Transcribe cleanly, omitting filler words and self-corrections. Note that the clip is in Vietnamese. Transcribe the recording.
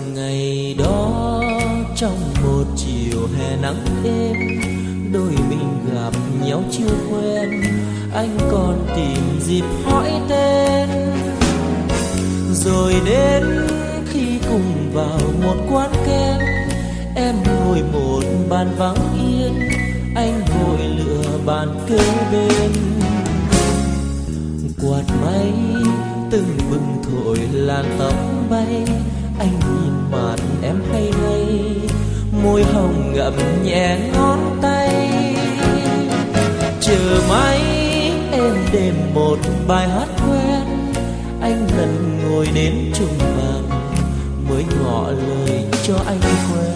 ngày đó trong một chiều hè nắng êm, đôi mình gặp nhau chưa quen, anh còn tìm dịp hỏi tên. Rồi đến khi cùng vào một quán kem, em ngồi một bàn vắng yên, anh vội lựa bàn kế bên. Quạt máy từng bừng thổi làn tóc bay, anh nhìn mặt em hay hay, môi hồng ngậm nhẹ ngón tay. Chờ máy em đêm một bài hát quen, anh lần ngồi đến trùng vàng mới ngỏ lời cho anh quen.